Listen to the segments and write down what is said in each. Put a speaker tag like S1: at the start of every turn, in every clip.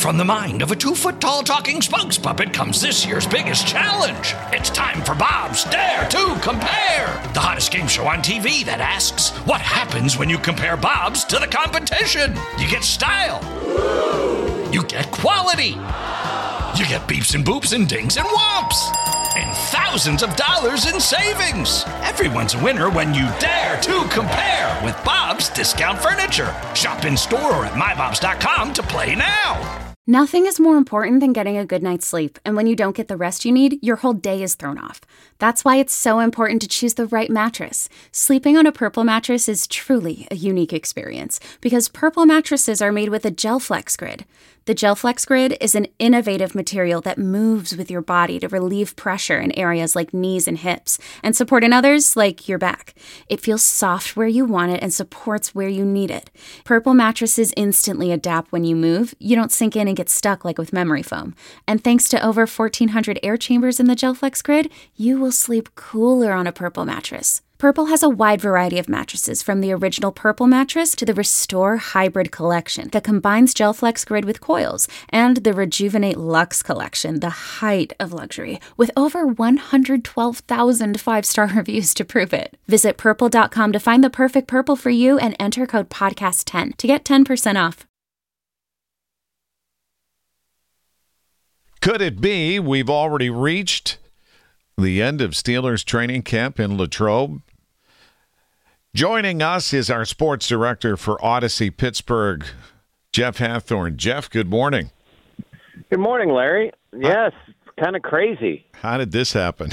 S1: From the mind of a 2-foot-tall talking spokes puppet comes this year's biggest challenge. It's time for Bob's Dare to Compare, the hottest game show on TV that asks, what happens when you compare Bob's to the competition? You get style. You get quality. You get beeps and boops and dings and whomps. And thousands of dollars in savings. Everyone's a winner when you dare to compare with Bob's Discount Furniture. Shop in store or at mybobs.com to play now.
S2: Nothing is more important than getting a good night's sleep, and when you don't get the rest you need, your whole day is thrown off. That's why it's so important to choose the right mattress. Sleeping on a Purple mattress is truly a unique experience, because Purple mattresses are made with a GelFlex Grid. The GelFlex Grid is an innovative material that moves with your body to relieve pressure in areas like knees and hips, and support in others like your back. It feels soft where you want it and supports where you need it. Purple mattresses instantly adapt when you move. You don't sink in and get stuck like with memory foam. And thanks to over 1,400 air chambers in the GelFlex Grid, you will sleep cooler on a Purple mattress. Purple has a wide variety of mattresses, from the original Purple mattress to the Restore Hybrid collection that combines GelFlex Grid with coils, and the Rejuvenate Luxe collection, the height of luxury, with over 112,000 five-star reviews to prove it. Visit purple.com to find the perfect Purple for you and enter code podcast10 to get 10% off.
S3: Could it be we've already reached the end of Steelers training camp in Latrobe? Joining us is our sports director for Odyssey Pittsburgh, Jeff Hathorn. Jeff, good morning.
S4: Good morning, Larry. Yes, kind of crazy.
S3: How did this happen?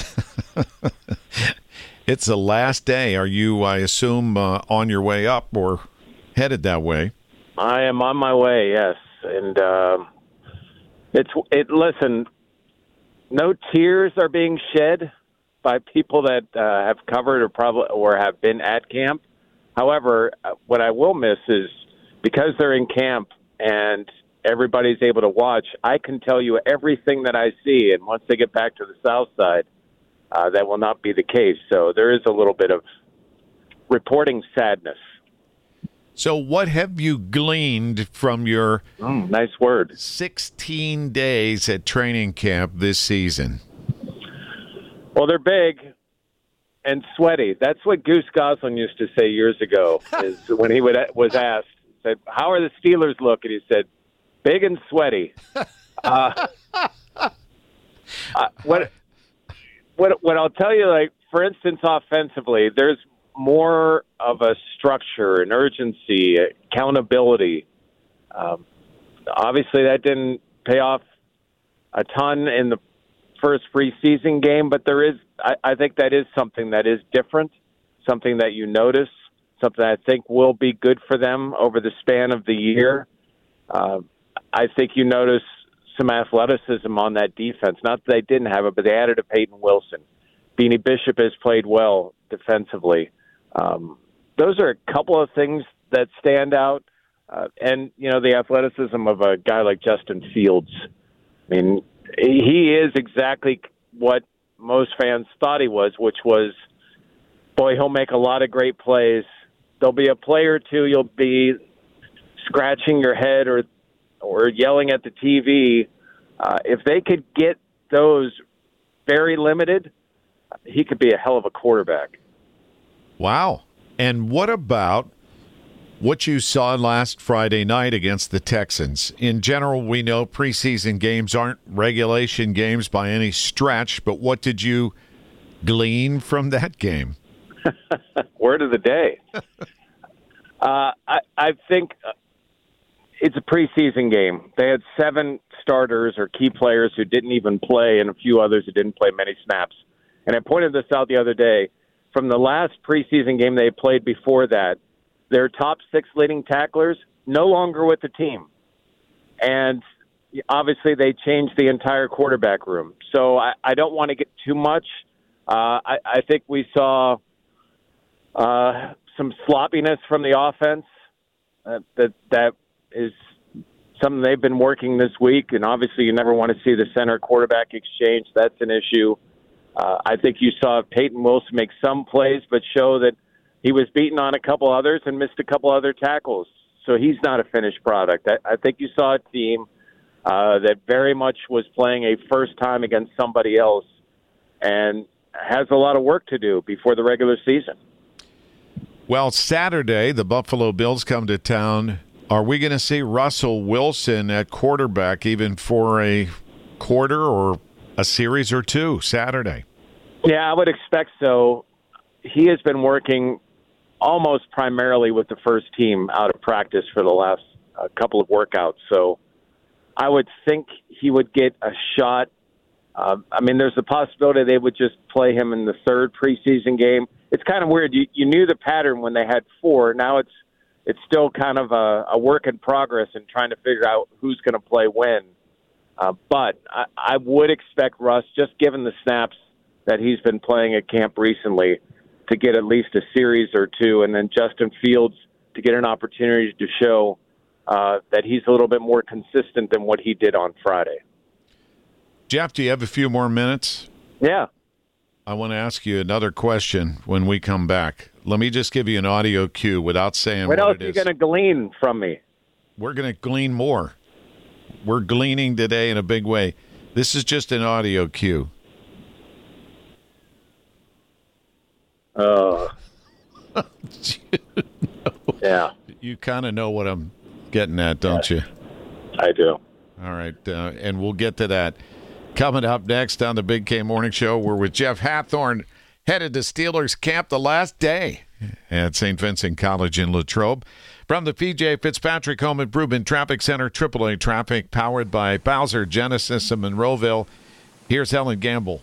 S3: It's the last day. Are you, I assume, on your way up or headed that way?
S4: I am on my way, yes. And listen, no tears are being shed by people that have covered or have been at camp. However, what I will miss is, because they're in camp and everybody's able to watch, I can tell you everything that I see. And once they get back to the south side, that will not be the case. So there is a little bit of reporting sadness.
S3: So what have you gleaned from your
S4: nice word
S3: 16 days at training camp this season?
S4: Well, they're big and sweaty. That's what Goose Goslin used to say years ago, is when he was asked, said, "How are the Steelers look?" And he said, "Big and sweaty." What I'll tell you, like, for instance, offensively, there's more of a structure, an urgency, accountability. Obviously, that didn't pay off a ton in the first preseason game, but there is, I think that is something that is different, something that you notice, something I think will be good for them over the span of the year. I think you notice some athleticism on that defense. Not that they didn't have it, but they added a Peyton Wilson. Beanie Bishop has played well defensively. Those are a couple of things that stand out. And, you know, the athleticism of a guy like Justin Fields. I mean, he is exactly what most fans thought he was, which was, boy, he'll make a lot of great plays. There'll be a play or two you'll be scratching your head or yelling at the TV. If they could get those very limited, he could be a hell of a quarterback.
S3: Wow. And what about what you saw last Friday night against the Texans? In general, we know preseason games aren't regulation games by any stretch, but what did you glean from that game?
S4: Word of the day. I think it's a preseason game. They had 7 starters or key players who didn't even play and a few others who didn't play many snaps. And I pointed this out the other day. From the last preseason game they played before that, their top 6 leading tacklers no longer with the team. And obviously they changed the entire quarterback room. So I don't want to get too much. I think we saw some sloppiness from the offense. That is something they've been working this week. And obviously you never want to see the center quarterback exchange. That's an issue. I think you saw Peyton Wilson make some plays, but show that he was beaten on a couple others and missed a couple other tackles. So he's not a finished product. I think you saw a team that very much was playing a first time against somebody else and has a lot of work to do before the regular season.
S3: Well, Saturday, the Buffalo Bills come to town. Are we going to see Russell Wilson at quarterback even for a quarter or a series or two Saturday?
S4: Yeah, I would expect so. He has been working almost primarily with the first team out of practice for the last couple of workouts. So I would think he would get a shot. There's a possibility they would just play him in the third preseason game. It's kind of weird. You knew the pattern when they had four. Now it's still kind of a work in progress in trying to figure out who's going to play when. But I would expect Russ, just given the snaps that he's been playing at camp recently, to get at least a series or two, and then Justin Fields to get an opportunity to show that he's a little bit more consistent than what he did on Friday.
S3: Jeff, do you have a few more minutes?
S4: Yeah.
S3: I want to ask you another question when we come back. Let me just give you an audio cue without saying what it is.
S4: What else are you going to glean from me?
S3: We're going to glean more. We're gleaning today in a big way. This is just an audio cue.
S4: Yeah.
S3: You kind of know what I'm getting at, don't you?
S4: I do.
S3: All right, and we'll get to that. Coming up next on the Big K Morning Show, we're with Jeff Hathhorn, headed to Steelers camp the last day at St. Vincent College in Latrobe. From the PJ Fitzpatrick Home Improvement Traffic Center, AAA Traffic, powered by Bowser Genesis in Monroeville. Here's Helen Gamble.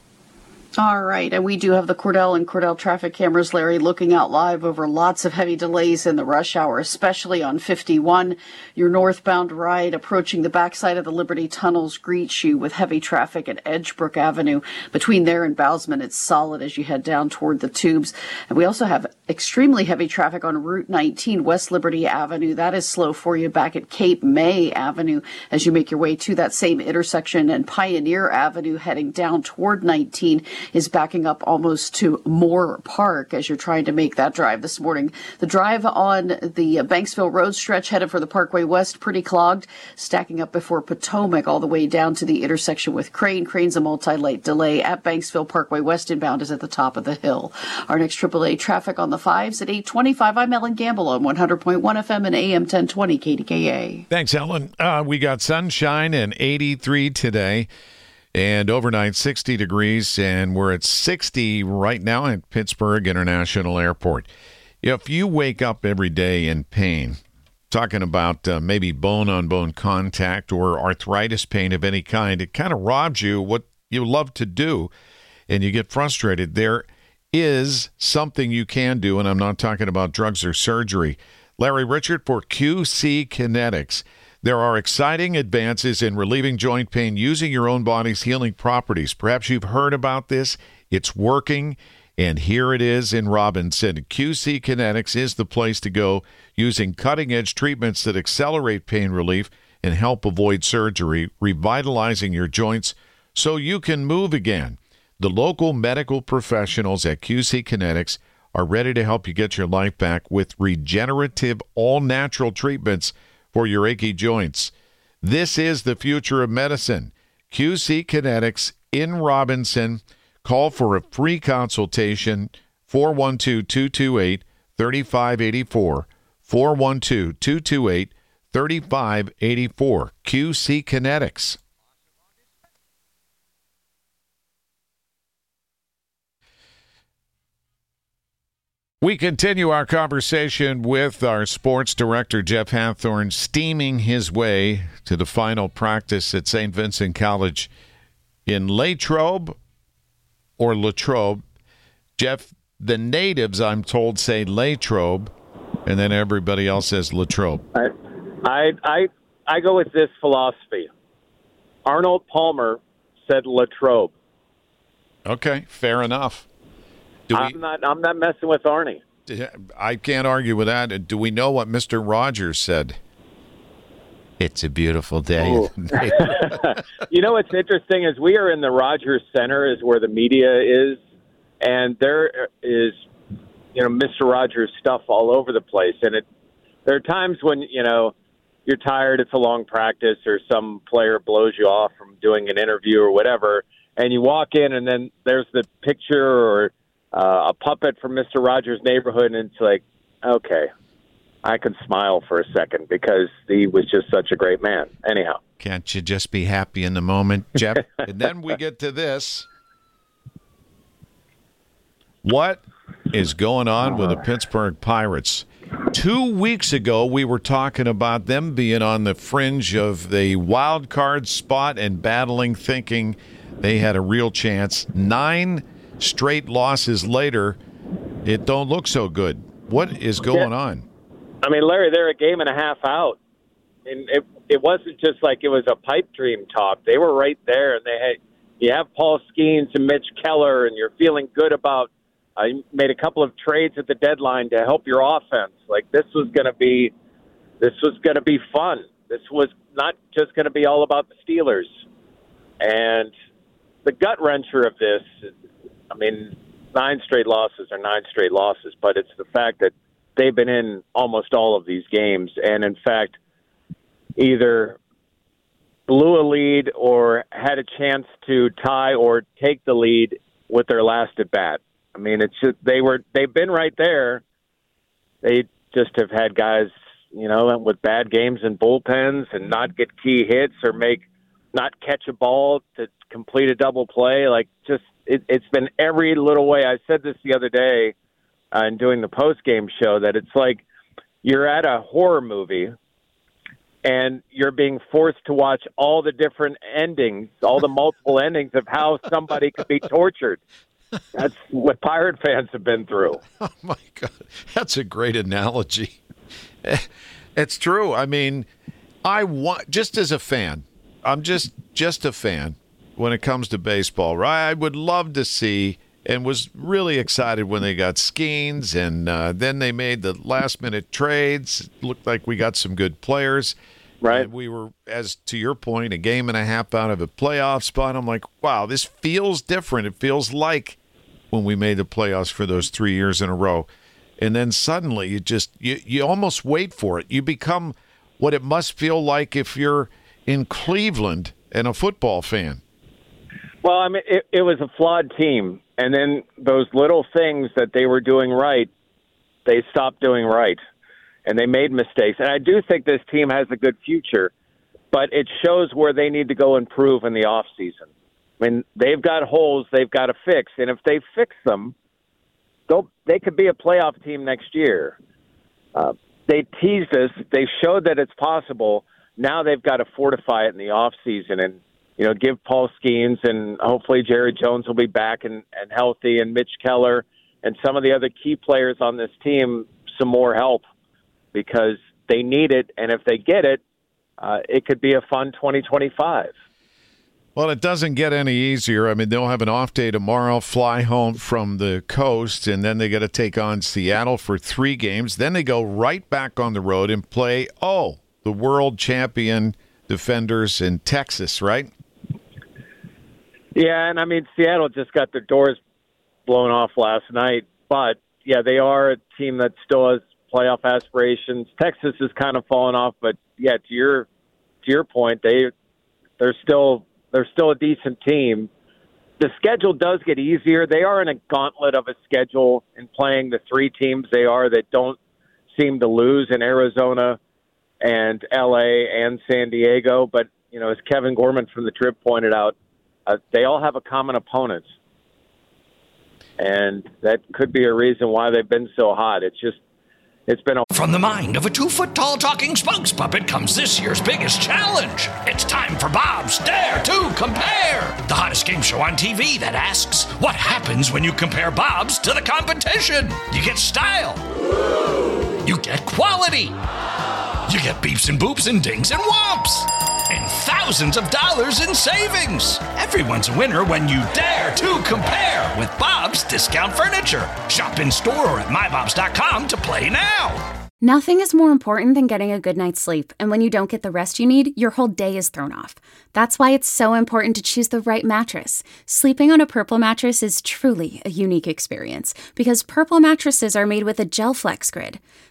S5: All right, and we do have the Cordell and Cordell traffic cameras, Larry, looking out live over lots of heavy delays in the rush hour, especially on 51. Your northbound ride approaching the backside of the Liberty Tunnels greets you with heavy traffic at Edgebrook Avenue. Between there and Bousman, it's solid as you head down toward the tubes. And we also have extremely heavy traffic on Route 19, West Liberty Avenue. That is slow for you back at Cape May Avenue as you make your way to that same intersection, and Pioneer Avenue heading down toward 19 is backing up almost to Moore Park as you're trying to make that drive this morning. The drive on the Banksville Road stretch headed for the Parkway West, pretty clogged, stacking up before Potomac all the way down to the intersection with Crane. Crane's a multi-lane delay at Banksville Parkway West inbound is at the top of the hill. Our next AAA traffic on the 5s at 8:25. I'm Ellen Gamble on 100.1 FM and AM 1020 KDKA.
S3: Thanks, Ellen. We got sunshine and 83 today. And overnight, 60 degrees, and we're at 60 right now at Pittsburgh International Airport. If you wake up every day in pain, talking about maybe bone-on-bone contact or arthritis pain of any kind, it kind of robs you what you love to do, and you get frustrated. There is something you can do, and I'm not talking about drugs or surgery. Larry Richard for QC Kinetics. There are exciting advances in relieving joint pain using your own body's healing properties. Perhaps you've heard about this. It's working, and here it is in Robinson. QC Kinetics is the place to go, using cutting-edge treatments that accelerate pain relief and help avoid surgery, revitalizing your joints so you can move again. The local medical professionals at QC Kinetics are ready to help you get your life back with regenerative, all-natural treatments for your achy joints. This is the future of medicine. QC Kinetics in Robinson. Call for a free consultation, 412-228-3584, 412-228-3584. QC Kinetics. We continue our conversation with our sports director, Jeff Hathhorn, steaming his way to the final practice at St. Vincent College in Latrobe or Latrobe. Jeff, the natives, I'm told, say Latrobe, and then everybody else says Latrobe.
S4: I go with this philosophy. Arnold Palmer said Latrobe.
S3: Okay, fair enough.
S4: I'm not messing with Arnie.
S3: I can't argue with that. Do we know what Mr. Rogers said? It's a beautiful day.
S4: You know what's interesting is we are in the Rogers Center, is where the media is, and there is, Mr. Rogers stuff all over the place. And there are times when, you're tired, it's a long practice, or some player blows you off from doing an interview or whatever, and you walk in and then there's the picture or a puppet from Mr. Rogers' Neighborhood, and it's like, okay, I can smile for a second because he was just such a great man. Anyhow.
S3: Can't you just be happy in the moment, Jeff? And then we get to this. What is going on with the Pittsburgh Pirates? 2 weeks ago, we were talking about them being on the fringe of the wild card spot and battling, thinking they had a real chance. 9 straight losses later, it don't look so good. What is going on?
S4: I mean, Larry, they're a game and a half out. And it wasn't just like it was a pipe dream talk. They were right there, and you have Paul Skeens and Mitch Keller, and you're feeling good about. You made a couple of trades at the deadline to help your offense. Like this was going to be fun. This was not just going to be all about the Steelers. And the gut wrencher of this, I mean, 9 straight losses are 9 straight losses, but it's the fact that they've been in almost all of these games, and in fact, either blew a lead or had a chance to tie or take the lead with their last at bat. I mean, it's just, they've been right there. They just have had guys, with bad games in bullpens and not get key hits or not catch a ball to complete a double play. Like, just it's been every little way. I said this the other day in doing the post-game show that it's like you're at a horror movie and you're being forced to watch all the different endings, all the multiple endings of how somebody could be tortured. That's what Pirate fans have been through.
S3: Oh, my God. That's a great analogy. It's true. I mean, just as a fan, I'm just a fan when it comes to baseball, right? I would love to see and was really excited when they got Skeens, and then they made the last-minute trades. It looked like we got some good players.
S4: Right.
S3: And we were, as to your point, a game and a half out of a playoff spot. I'm like, wow, this feels different. It feels like when we made the playoffs for those 3 years in a row. And then suddenly you almost wait for it. You become what it must feel like if you're in Cleveland and a football fan.
S4: Well, I mean, it was a flawed team. And then those little things that they were doing right, they stopped doing right. And they made mistakes. And I do think this team has a good future, but it shows where they need to go improve in the offseason. I mean, they've got holes they've got to fix. And if they fix them, they could be a playoff team next year. They teased us. They showed that it's possible. Now they've got to fortify it in the offseason and, give Paul Skeens and hopefully Jerry Jones will be back and healthy, and Mitch Keller and some of the other key players on this team some more help because they need it. And if they get it, it could be a fun 2025.
S3: Well, it doesn't get any easier. I mean, they'll have an off day tomorrow, fly home from the coast, and then they got to take on Seattle for 3 games. Then they go right back on the road and play, the world champion defenders in Texas, right?
S4: Yeah, and I mean, Seattle just got their doors blown off last night. But, yeah, they are a team that still has playoff aspirations. Texas has kind of fallen off, but, yeah, to your point, they're still a decent team. The schedule does get easier. They are in a gauntlet of a schedule in playing the 3 teams they are that don't seem to lose in Arizona and L.A. and San Diego. But, as Kevin Gorman from the Trib pointed out, they all have a common opponent. And that could be a reason why they've been so hot. It's been
S1: From the mind of a 2-foot-tall talking spokes puppet comes this year's biggest challenge. It's time for Bob's Dare to Compare, the hottest game show on TV that asks, what happens when you compare Bob's to the competition? You get style. You get quality. You get beeps and boops and dings and whomps. And thousands of dollars in savings. Everyone's a winner when you dare to compare with Bob's Discount Furniture. Shop in store or at mybobs.com to play now.
S2: Nothing is more important than getting a good night's sleep, and when you don't get the rest you need, your whole day is thrown off. That's why it's so important to choose the right mattress. Sleeping on a Purple mattress is truly a unique experience, because Purple mattresses are made with a Gel Flex grid.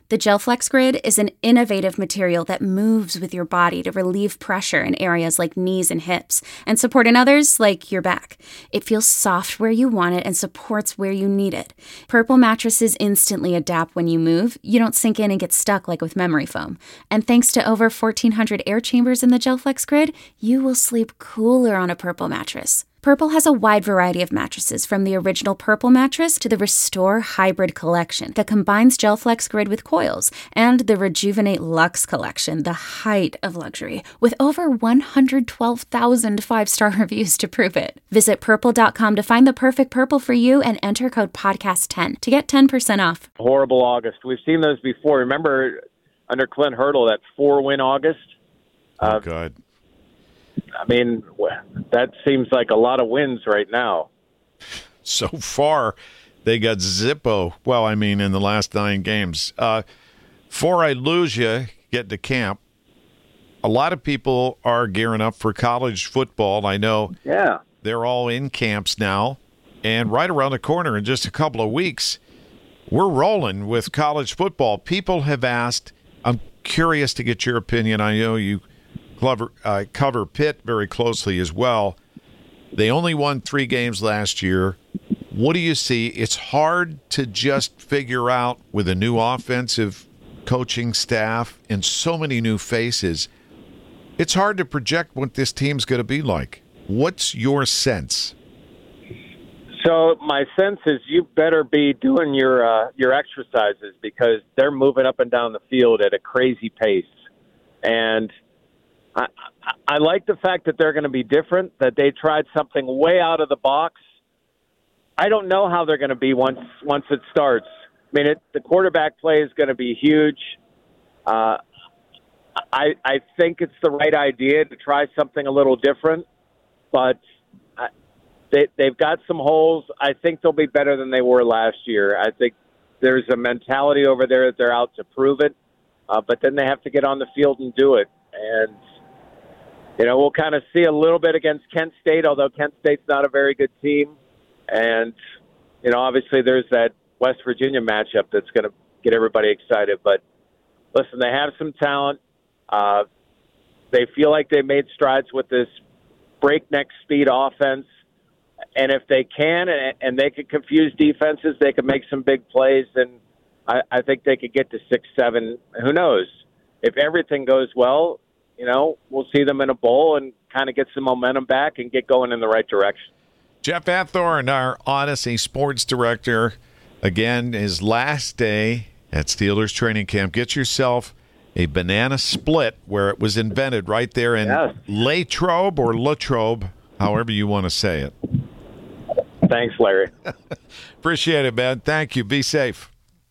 S2: The GelFlex Grid is an innovative material that moves with your body to relieve pressure in areas like knees and hips and support in others like your back. It feels soft where you want it and supports where you need it. Purple mattresses instantly adapt when you move. You don't sink in and get stuck like with memory foam. And thanks to over 1,400 air chambers in the GelFlex Grid, you will sleep cooler on a Purple mattress. Purple has a wide variety of mattresses, from the original Purple mattress to the Restore Hybrid collection that combines GelFlex Grid with coils, and the Rejuvenate Luxe collection, the height of luxury, with over 112,000 five-star reviews to prove it. Visit purple.com to find the perfect Purple for you and enter code podcast10 to get 10% off.
S4: Horrible August. We've seen those before. Remember under Clint Hurdle, that 4-win August?
S3: Oh, God.
S4: I mean, that seems like a lot of wins right now.
S3: So far, they got Zippo. Well, I mean, in the last 9 games. Before I lose you, get to camp, a lot of people are gearing up for college football. I know they're all in camps now. And right around the corner in just a couple of weeks, we're rolling with college football. People have asked, I'm curious to get your opinion. I know you cover Pitt very closely as well. They only won 3 games last year. What do you see? It's hard to just figure out with a new offensive coaching staff and so many new faces. It's hard to project what this team's going to be like. What's your sense?
S4: So my sense is you better be doing your exercises, because they're moving up and down the field at a crazy pace. And I like the fact that they're going to be different, that they tried something way out of the box. I don't know how they're going to be once it starts. I mean, the quarterback play is going to be huge. I think it's the right idea to try something a little different, but they've got some holes. I think they'll be better than they were last year. I think there's a mentality over there that they're out to prove it, but then they have to get on the field and do it. And we'll kind of see a little bit against Kent State, although Kent State's not a very good team. And, obviously there's that West Virginia matchup that's going to get everybody excited. But, listen, they have some talent. They feel like they made strides with this breakneck speed offense. And if they can, and they can confuse defenses, they can make some big plays. And I think they could get to 6-7. Who knows? If everything goes well, we'll see them in a bowl and kind of get some momentum back and get going in the right direction.
S3: Jeff Athorn, our Odyssey sports director, again, his last day at Steelers training camp. Get yourself a banana split where it was invented right there in Latrobe or Latrobe, however you want to say it.
S4: Thanks, Larry.
S3: Appreciate it, man. Thank you. Be safe.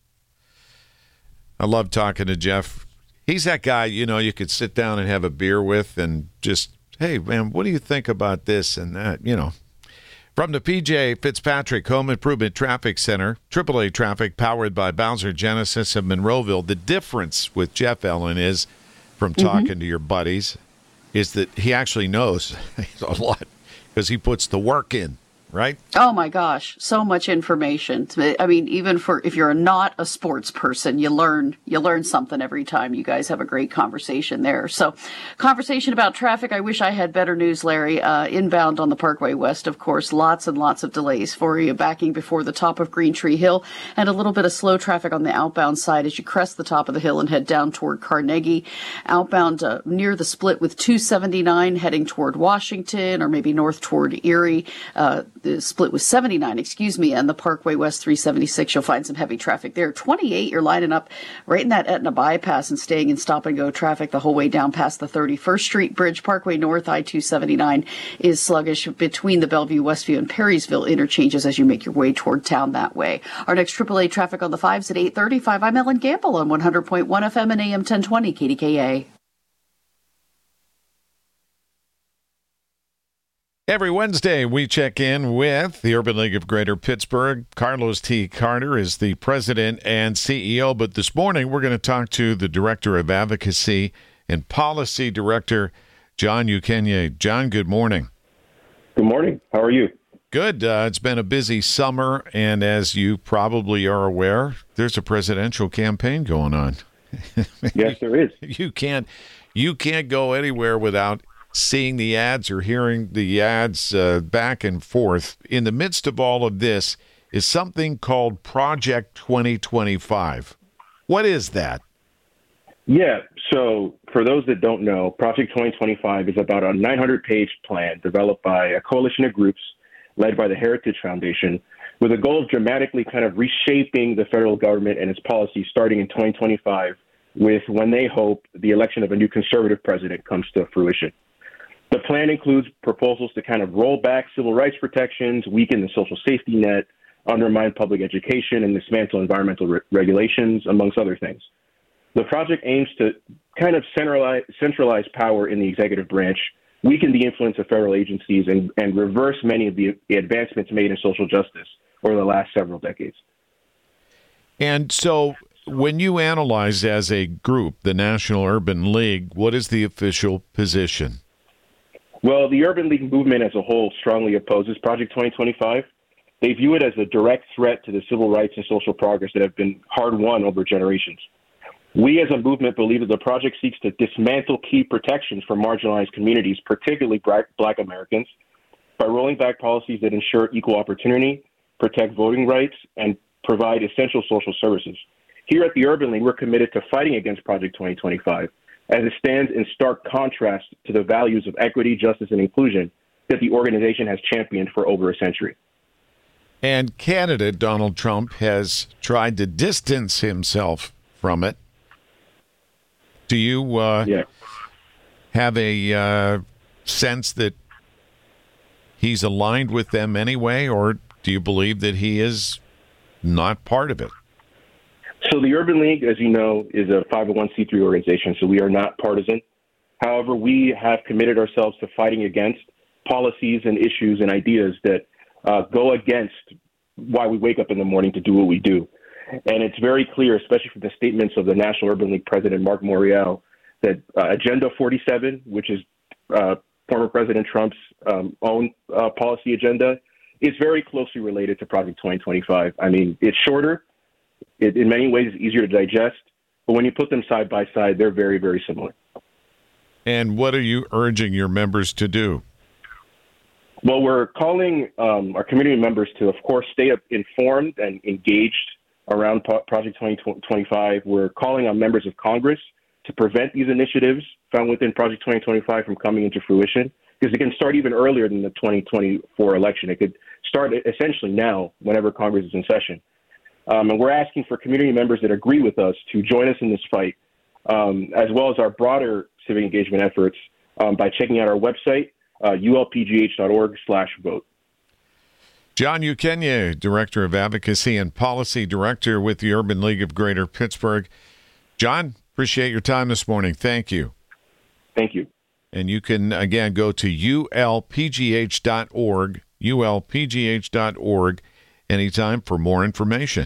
S3: I love talking to Jeff. He's that guy, you could sit down and have a beer with and just, hey, man, what do you think about this and that, From the P.J. Fitzpatrick Home Improvement Traffic Center, AAA Traffic powered by Bowser Genesis of Monroeville. The difference with Jeff Ellen is, from talking to your buddies, is that he actually knows a lot because he puts the work in. Right?
S5: Oh my gosh, so much information. I mean, even if you're not a sports person, you learn something every time. You guys have a great conversation there. So, conversation about traffic. I wish I had better news, Larry. Inbound on the Parkway West, of course, lots and lots of delays for you backing before the top of Green Tree Hill, and a little bit of slow traffic on the outbound side as you crest the top of the hill and head down toward Carnegie. Outbound near the split with 279 heading toward Washington, or maybe north toward Erie. The split was 79, and the Parkway West 376, you'll find some heavy traffic there. 28, you're lining up right in that Etna bypass and staying in stop-and-go traffic the whole way down past the 31st Street Bridge. Parkway North, I-279 is sluggish between the Bellevue, Westview, and Perrysville interchanges as you make your way toward town that way. Our next AAA traffic on the 5s at 8:35. I'm Ellen Gamble on 100.1 FM and AM 1020 KDKA.
S3: Every Wednesday, we check in with the Urban League of Greater Pittsburgh. Carlos T. Carter is the president and CEO, but this morning we're going to talk to the Director of Advocacy and Policy Director, John Ukenye. John, good morning.
S6: Good morning. How are you?
S3: Good. It's been a busy summer, and as you probably are aware, there's a presidential campaign going on.
S6: Yes, there is.
S3: You can't go anywhere without seeing the ads or hearing the ads back and forth. In the midst of all of this is something called Project 2025. What is that?
S6: Yeah, so for those that don't know, Project 2025 is about a 900-page plan developed by a coalition of groups led by the Heritage Foundation with a goal of dramatically kind of reshaping the federal government and its policies starting in 2025 with when they hope the election of a new conservative president comes to fruition. The plan includes proposals to kind of roll back civil rights protections, weaken the social safety net, undermine public education, and dismantle environmental regulations, amongst other things. The project aims to kind of centralize power in the executive branch, weaken the influence of federal agencies, and reverse many of the advancements made in social justice over the last several decades.
S3: And so when you analyze as a group, the National Urban League, what is the official position?
S6: Well, the Urban League movement as a whole strongly opposes Project 2025. They view it as a direct threat to the civil rights and social progress that have been hard-won over generations. We as a movement believe that the project seeks to dismantle key protections for marginalized communities, particularly Black Americans, by rolling back policies that ensure equal opportunity, protect voting rights, and provide essential social services. Here at the Urban League, we're committed to fighting against Project 2025, as it stands in stark contrast to the values of equity, justice, and inclusion that the organization has championed for over a century.
S3: And candidate Donald Trump has tried to distance himself from it. Do you have a sense that he's aligned with them anyway, or do you believe that he is not part of it?
S6: So the Urban League, as you know, is a 501c3 organization, so we are not partisan. However, we have committed ourselves to fighting against policies and issues and ideas that go against why we wake up in the morning to do what we do. And it's very clear, especially from the statements of the National Urban League president, Mark Morial, that Agenda 47, which is former President Trump's own policy agenda, is very closely related to Project 2025. I mean, it's shorter. It, in many ways, is easier to digest. But when you put them side by side, they're very, very similar.
S3: And what are you urging your members to do?
S6: Well, we're calling our community members to, of course, stay informed and engaged around Project 2025. We're calling on members of Congress to prevent these initiatives found within Project 2025 from coming into fruition, because it can start even earlier than the 2024 election. It could start essentially now, whenever Congress is in session. And we're asking for community members that agree with us to join us in this fight, as well as our broader civic engagement efforts by checking out our website, ulpgh.org/vote.
S3: John Ukenya, Director of Advocacy and Policy Director with the Urban League of Greater Pittsburgh. John, appreciate your time this morning. Thank you.
S6: Thank you.
S3: And you can, again, go to ulpgh.org, ulpgh.org, anytime for more information.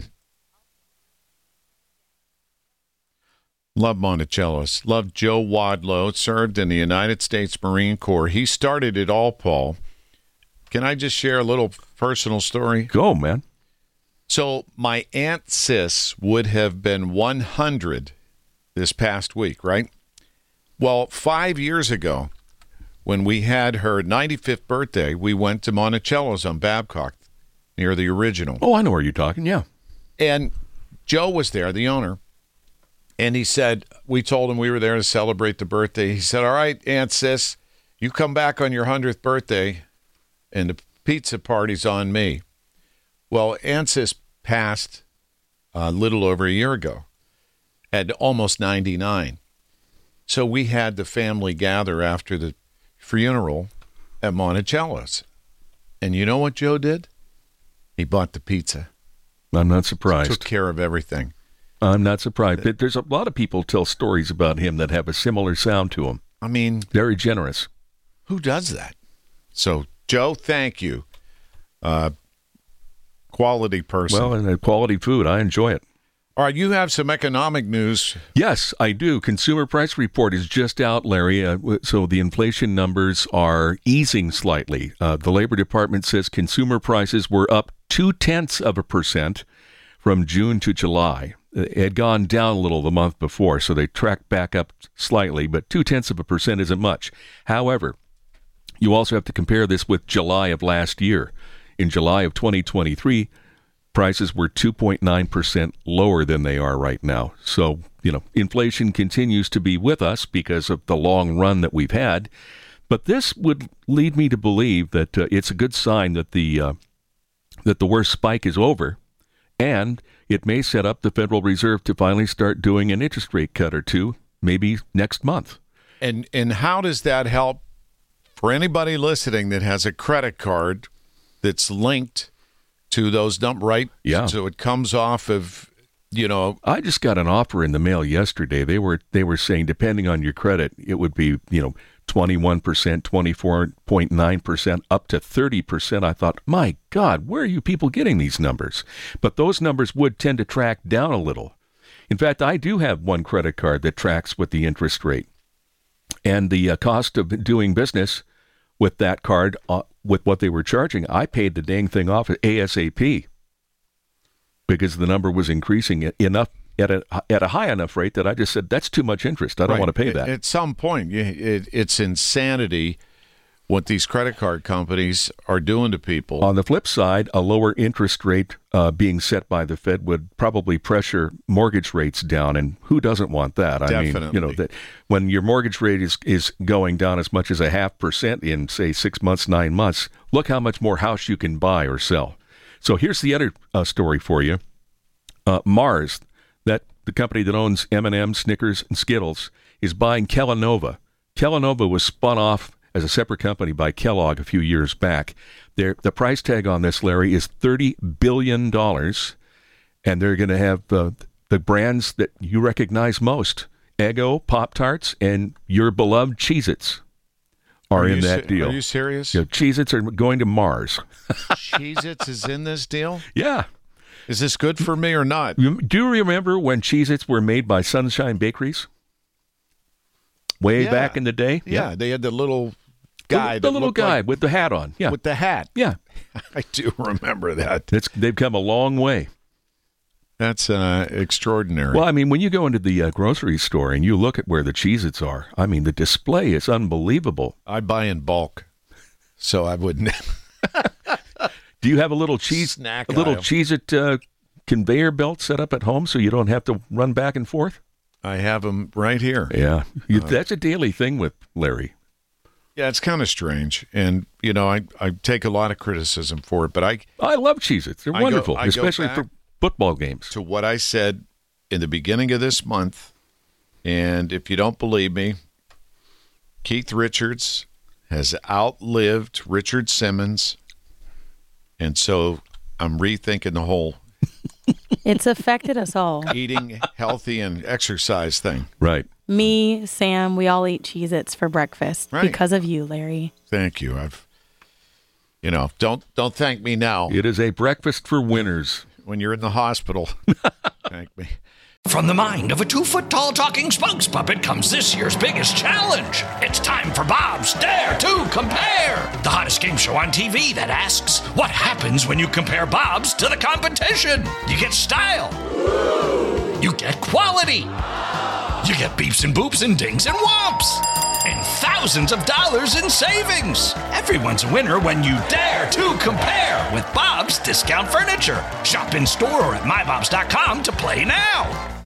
S3: Love Monticello's. Love Joe Wadlow. Served in the United States Marine Corps. He started it all, Paul. Can I just share a little personal story?
S7: Go, man.
S3: So my Aunt Sis would have been 100 this past week, right? Well, 5 years ago, when we had her 95th birthday, we went to Monticello's on Babcock, near the original.
S7: Oh, I know where you're talking, yeah.
S3: And Joe was there, the owner, and he said, we told him we were there to celebrate the birthday. He said, all right, Aunt Sis, you come back on your 100th birthday, and the pizza party's on me. Well, Aunt Sis passed a little over a year ago at almost 99. So we had the family gather after the funeral at Monticello's. And you know what Joe did? He bought the pizza.
S7: I'm not surprised.
S3: Took care of everything.
S7: I'm not surprised. There's a lot of people tell stories about him that have a similar sound to him.
S3: I mean,
S7: very generous.
S3: Who does that? So, Joe, thank you. Quality person.
S7: Well, and quality food. I enjoy it.
S3: All right, you have some economic news.
S7: Yes, I do. Consumer price report is just out, Larry. So the inflation numbers are easing slightly. The Labor Department says consumer prices were up 0.2% from June to July. It had gone down a little the month before, so they tracked back up slightly, but 0.2% isn't much. However, you also have to compare this with July of last year. In July of 2023, prices were 2.9% lower than they are right now. So, inflation continues to be with us because of the long run that we've had. But this would lead me to believe that it's a good sign that the worst spike is over, and it may set up the Federal Reserve to finally start doing an interest rate cut or two, maybe next month.
S3: And how does that help for anybody listening that has a credit card that's linked to those right?
S7: Yeah.
S3: So it comes off of,
S7: I just got an offer in the mail yesterday. They were saying, depending on your credit, it would be, 21%, 24.9%, up to 30%. I thought, my God, where are you people getting these numbers? But those numbers would tend to track down a little. In fact, I do have one credit card that tracks with the interest rate. And the cost of doing business with that card, with what they were charging, I paid the dang thing off ASAP because the number was increasing enough at a high enough rate that I just said, that's too much interest. I don't want to pay that.
S3: At some point, it's insanity what these credit card companies are doing to people.
S7: On the flip side, a lower interest rate being set by the Fed would probably pressure mortgage rates down, and who doesn't want that?
S3: Definitely.
S7: I mean, that when your mortgage rate is going down as much as 0.5% in, say, 6 months, 9 months, look how much more house you can buy or sell. So here's the other story for you. Mars, the company that owns M&M, Snickers, and Skittles, is buying Kellanova. Kellanova was spun off as a separate company by Kellogg a few years back. The price tag on this, Larry, is $30 billion, and they're going to have the brands that you recognize most, Eggo, Pop-Tarts, and your beloved Cheez-Its are in that deal.
S3: Are you serious?
S7: Cheez-Its are going to Mars.
S3: Cheez-Its is in this deal?
S7: Yeah.
S3: Is this good for me or not?
S7: Do you remember when Cheez-Its were made by Sunshine Bakeries? Way back in the day?
S3: Yeah, they had the little guy.
S7: The little guy with the hat on. Yeah.
S3: With the hat.
S7: Yeah.
S3: I do remember that.
S7: They've come a long way.
S3: That's extraordinary.
S7: Well, I mean, when you go into the grocery store and you look at where the Cheez-Its are, I mean, the display is unbelievable.
S3: I buy in bulk, so I wouldn't.
S7: Do you have a little Cheez-It conveyor belt set up at home so you don't have to run back and forth?
S3: I have them right here.
S7: Yeah, that's a daily thing with Larry.
S3: Yeah, it's kind of strange, and I take a lot of criticism for it, but I
S7: love Cheez-Its. They're wonderful, especially for football games.
S3: To what I said in the beginning of this month, and if you don't believe me, Keith Richards has outlived Richard Simmons, and so I'm rethinking the whole
S8: it's affected us all.
S3: Eating healthy and exercise thing.
S7: Right.
S8: Me, Sam, we all eat Cheez-Its for breakfast because of you, Larry.
S3: Thank you. Don't thank me now.
S7: It is a breakfast for winners.
S3: When you're in the hospital, thank me.
S1: From the mind of a 2-foot-tall talking spokes puppet comes this year's biggest challenge. It's time for Bob's Dare to Compare, the hottest game show on TV that asks, what happens when you compare Bob's to the competition? You get style. You get quality. You get beeps and boops and dings and whomps. And thousands of dollars in savings. Everyone's a winner when you dare to compare with Bob's Discount Furniture. Shop in store or at mybobs.com to play now.